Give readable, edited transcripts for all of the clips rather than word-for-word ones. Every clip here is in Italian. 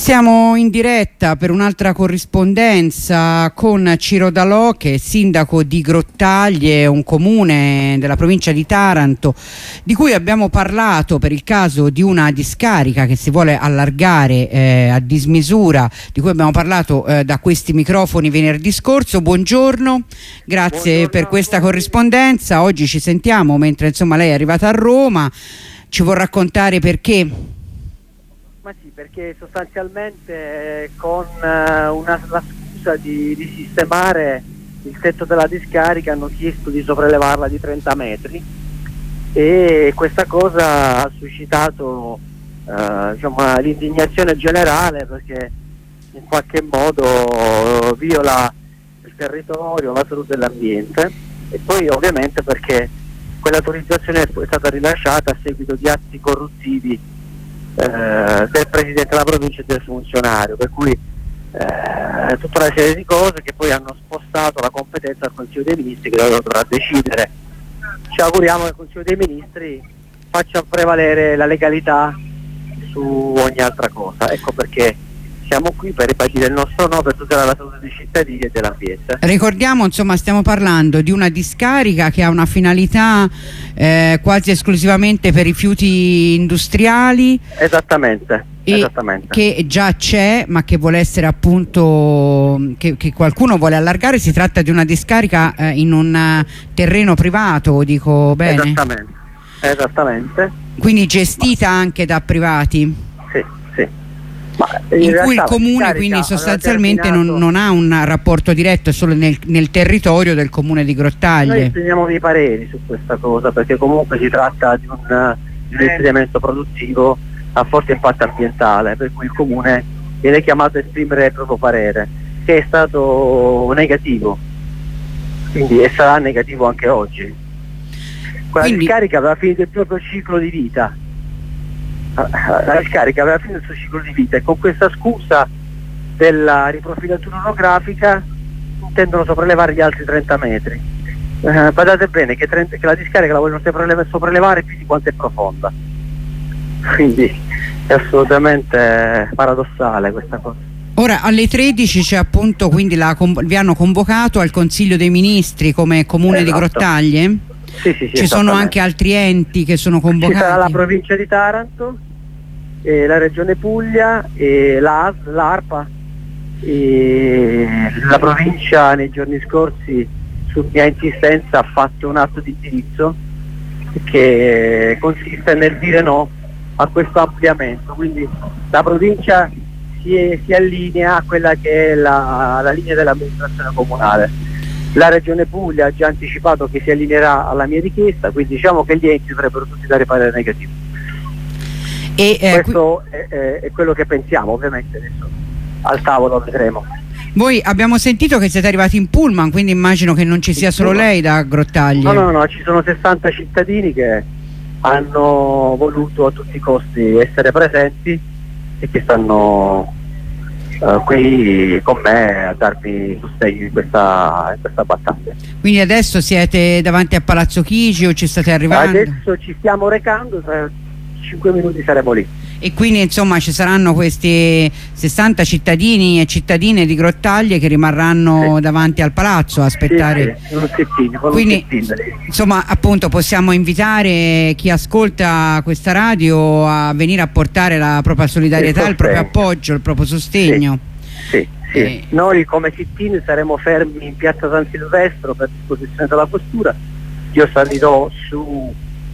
Siamo in diretta per un'altra corrispondenza con Ciro Dalò, che è sindaco di Grottaglie, un comune della provincia di Taranto, di cui abbiamo parlato per il caso di una discarica che si vuole allargare a dismisura, di cui abbiamo parlato da questi microfoni venerdì scorso. Buongiorno, grazie. Buongiorno per questa corrispondenza. Oggi ci sentiamo mentre lei è arrivata a Roma, ci vuol raccontare perché? Ma sì, perché sostanzialmente con la scusa di sistemare il tetto della discarica hanno chiesto di sopraelevarla di 30 metri e questa cosa ha suscitato l'indignazione generale, perché in qualche modo viola il territorio, la salute dell'ambiente, e poi ovviamente perché quell'autorizzazione è stata rilasciata a seguito di atti corruttivi del presidente della provincia e del funzionario, per cui tutta una serie di cose che poi hanno spostato la competenza al Consiglio dei Ministri, che dovrà decidere. Ci auguriamo che il Consiglio dei Ministri faccia prevalere la legalità su ogni altra cosa. Ecco perché siamo qui per ribadire il nostro no, per tutelare la salute dei cittadini e dell'ambiente. Ricordiamo, stiamo parlando di una discarica che ha una finalità quasi esclusivamente per rifiuti industriali. Esattamente. Che già c'è, ma che vuole essere appunto, che qualcuno vuole allargare. Si tratta di una discarica in un terreno privato, dico bene? Esattamente. Quindi gestita anche da privati? Sì. In cui il comune quindi sostanzialmente non ha un rapporto diretto, è solo nel territorio del comune di Grottaglie. Noi esprimiamo dei pareri su questa cosa, perché comunque si tratta di un insediamento produttivo a forte impatto ambientale, per cui il comune viene chiamato a esprimere il proprio parere, che è stato negativo, quindi e sarà negativo anche oggi. Quella discarica aveva finito il proprio ciclo di vita. La discarica aveva finito il suo ciclo di vita e con questa scusa della riprofilatura orografica intendono sopraelevare gli altri 30 metri. Badate bene che la discarica la vogliono sopraelevare più di quanto è profonda, quindi è assolutamente paradossale questa cosa. Ora alle 13 c'è appunto, quindi vi hanno convocato al Consiglio dei Ministri come comune di Grottaglie? Sì, ci sono anche altri enti che sono convocati? Ci sarà la provincia di Taranto, la regione Puglia, l'ARPA, la provincia nei giorni scorsi su mia insistenza ha fatto un atto di indirizzo che consiste nel dire no a questo ampliamento, quindi la provincia si allinea a quella che è la linea dell'amministrazione comunale. La regione Puglia ha già anticipato che si allineerà alla mia richiesta, quindi diciamo che gli enti dovrebbero tutti dare parere negativo. Questo è quello che pensiamo, ovviamente adesso al tavolo vedremo. Voi abbiamo sentito che siete arrivati in pullman, quindi immagino che non ci sia solo lei da Grottaglie. No, ci sono 60 cittadini che hanno voluto a tutti i costi essere presenti e che stanno qui con me a darmi sostegno in questa battaglia. Quindi adesso siete davanti a Palazzo Chigi o ci state arrivando? Adesso ci stiamo recando, tra 5 minuti saremo lì. E quindi ci saranno questi 60 cittadini e cittadine di Grottaglie che rimarranno davanti al palazzo a aspettare. Quindi appunto possiamo invitare chi ascolta questa radio a venire a portare la propria solidarietà, il proprio appoggio, il proprio sostegno. Sì. Noi come sit-in saremo fermi in piazza San Silvestro per disposizione della questura. Io salirò su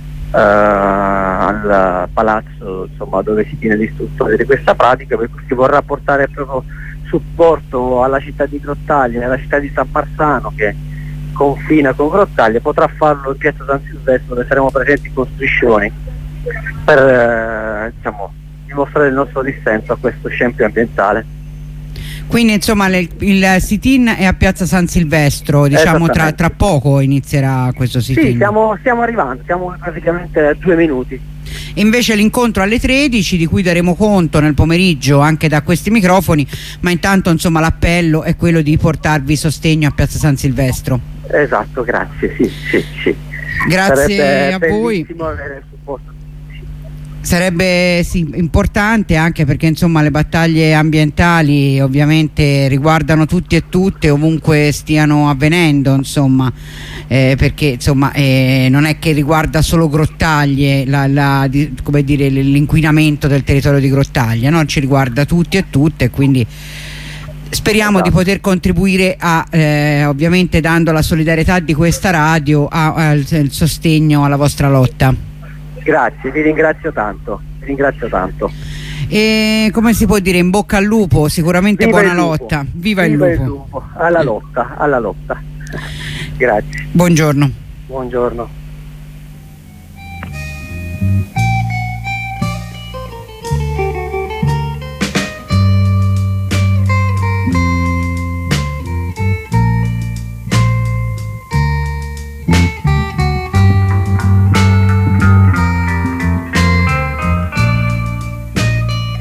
al palazzo dove si tiene l'istruzione di questa pratica, per cui si vorrà portare proprio supporto alla città di Grottaglie e alla città di San Marzano che confina con Grottaglie. Potrà farlo in piazza San Silvestro, dove saremo presenti con striscioni per dimostrare il nostro dissenso a questo scempio ambientale. Quindi il sit-in è a piazza San Silvestro, tra poco inizierà questo sit-in. Sì, stiamo arrivando, siamo praticamente a 2 minuti. Invece l'incontro alle 13, di cui daremo conto nel pomeriggio anche da questi microfoni, ma intanto l'appello è quello di portarvi sostegno a piazza San Silvestro. Esatto, grazie, sì. Grazie a voi. Bellissimo avere il supporto. Sarebbe sì, importante, anche perché insomma le battaglie ambientali ovviamente riguardano tutti e tutte ovunque stiano avvenendo, insomma, perché insomma non è che riguarda solo Grottaglie come dire, l'inquinamento del territorio di Grottaglie, no? Ci riguarda tutti e tutte, quindi speriamo di poter contribuire ovviamente, dando la solidarietà di questa radio, al sostegno alla vostra lotta. Grazie, vi ringrazio tanto, vi ringrazio tanto. E come si può dire, in bocca al lupo, sicuramente Viva buona il lupo. lotta, viva il lupo. Alla lotta, alla lotta. Grazie. Buongiorno. Buongiorno.